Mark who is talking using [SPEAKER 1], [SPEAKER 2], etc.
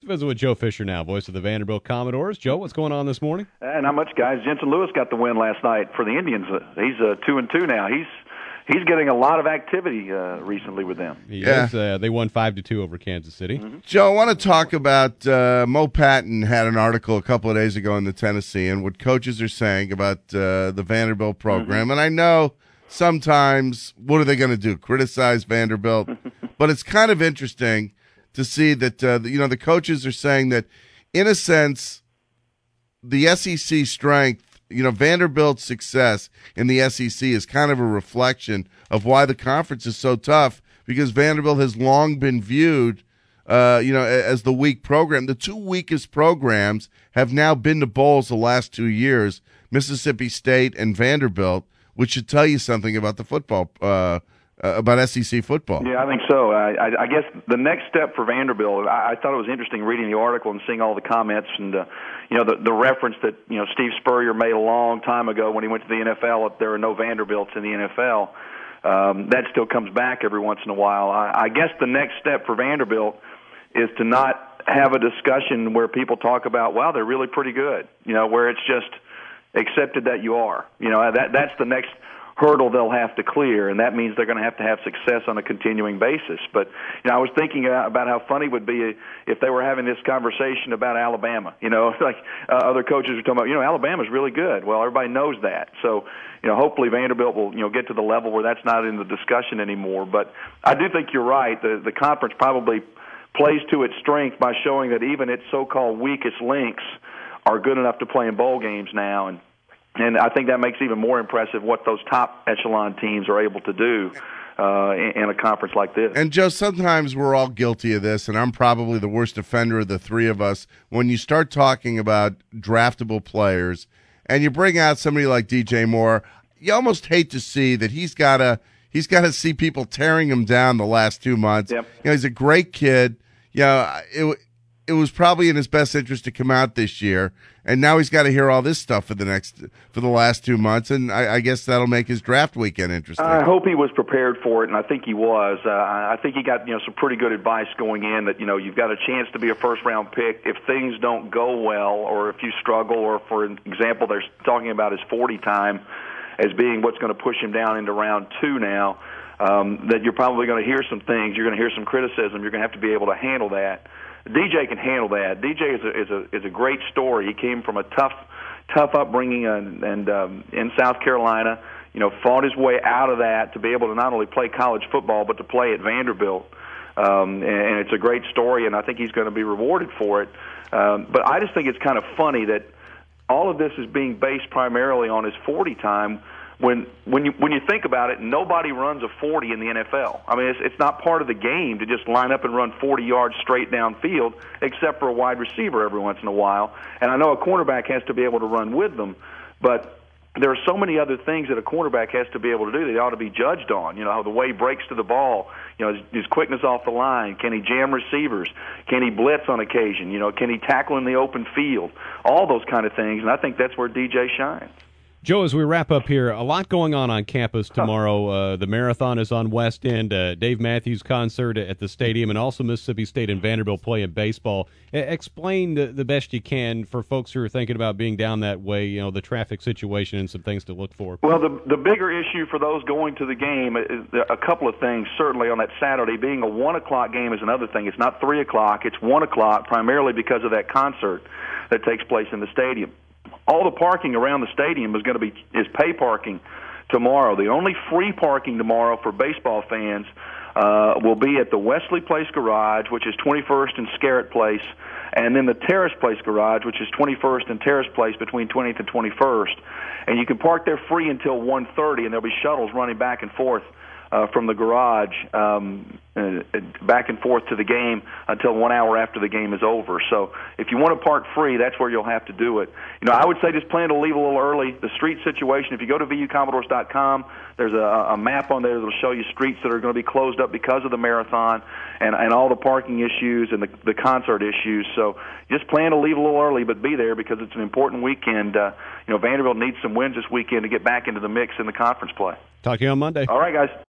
[SPEAKER 1] Visit with Joe Fisher now, voice of the Vanderbilt Commodores. Joe, what's going on this morning?
[SPEAKER 2] Not much, guys. Jensen Lewis got the win last night for the Indians. He's 2-2 now. He's getting a lot of activity recently with them.
[SPEAKER 1] They won 5-2 over Kansas City.
[SPEAKER 3] Mm-hmm. Joe, I want to talk about Mo Patton had an article a couple of days ago in the Tennessee and what coaches are saying about the Vanderbilt program. Mm-hmm. And I know sometimes what are they going to do? Criticize Vanderbilt? But it's kind of interesting to see that the coaches are saying that, in a sense, the SEC strength, Vanderbilt's success in the SEC is kind of a reflection of why the conference is so tough, because Vanderbilt has long been viewed, as the weak program. The two weakest programs have now been to bowls the last 2 years, Mississippi State and Vanderbilt, which should tell you something about the football about SEC football.
[SPEAKER 2] Yeah, I think so. I guess the next step for Vanderbilt, I thought it was interesting reading the article and seeing all the comments and, the reference that, Steve Spurrier made a long time ago when he went to the NFL, if there are no Vanderbilts in the NFL. That still comes back every once in a while. I guess the next step for Vanderbilt is to not have a discussion where people talk about, wow, they're really pretty good, where it's just accepted that you are. That's the next hurdle they'll have to clear, and that means they're going to have success on a continuing basis. But I was thinking about how funny it would be if they were having this conversation about Alabama. Other coaches are talking about, Alabama's really good. Well, everybody knows that. So, hopefully Vanderbilt will get to the level where that's not in the discussion anymore. But I do think you're right. The conference probably plays to its strength by showing that even its so-called weakest links are good enough to play in bowl games now, and I think that makes even more impressive what those top echelon teams are able to do in a conference like this.
[SPEAKER 3] And, Joe, sometimes we're all guilty of this, and I'm probably the worst offender of the three of us. When you start talking about draftable players and you bring out somebody like DJ Moore, you almost hate to see that he's got to see people tearing him down the last 2 months.
[SPEAKER 2] Yep.
[SPEAKER 3] He's a great kid. It was probably in his best interest to come out this year, and now he's got to hear all this stuff for the last 2 months, and I guess that'll make his draft weekend interesting.
[SPEAKER 2] I hope he was prepared for it, and I think he was. I think he got some pretty good advice going in that you've got a chance to be a first-round pick if things don't go well, or if you struggle, or for example, they're talking about his 40 time as being what's going to push him down into round 2 now. That you're probably going to hear some things, you're going to hear some criticism, you're going to have to be able to handle that. DJ can handle that. DJ is a great story. He came from a tough upbringing and in South Carolina. Fought his way out of that to be able to not only play college football but to play at Vanderbilt. And it's a great story, and I think he's going to be rewarded for it. But I just think it's kind of funny that all of this is being based primarily on his 40 time. When you think about it, nobody runs a 40 in the NFL. I mean, it's not part of the game to just line up and run 40 yards straight downfield, except for a wide receiver every once in a while. And I know a cornerback has to be able to run with them, but there are so many other things that a cornerback has to be able to do that he ought to be judged on. The way he breaks to the ball, his quickness off the line. Can he jam receivers? Can he blitz on occasion? Can he tackle in the open field? All those kind of things, and I think that's where DJ shines.
[SPEAKER 1] Joe, as we wrap up here, a lot going on campus tomorrow. The marathon is on West End, Dave Matthews concert at the stadium, and also Mississippi State and Vanderbilt playing baseball. Explain the best you can for folks who are thinking about being down that way, the traffic situation and some things to look for.
[SPEAKER 2] Well, the bigger issue for those going to the game is a couple of things. Certainly on that Saturday, being a 1 o'clock game is another thing. It's not 3 o'clock. It's 1 o'clock, primarily because of that concert that takes place in the stadium. All the parking around the stadium is pay parking tomorrow. The only free parking tomorrow for baseball fans will be at the Wesley Place Garage, which is 21st and Scarrett Place, and then the Terrace Place Garage, which is 21st and Terrace Place between 20th and 21st. And you can park there free until 1:30, and there'll be shuttles running back and forth from the garage back and forth to the game until 1 hour after the game is over. So if you want to park free, that's where you'll have to do it. I would say just plan to leave a little early. The street situation, if you go to VUCommodores.com, there's a map on there that will show you streets that are going to be closed up because of the marathon and all the parking issues and the concert issues. So just plan to leave a little early, but be there because it's an important weekend. Vanderbilt needs some wins this weekend to get back into the mix in the conference play.
[SPEAKER 1] Talk to you on Monday.
[SPEAKER 2] All right, guys.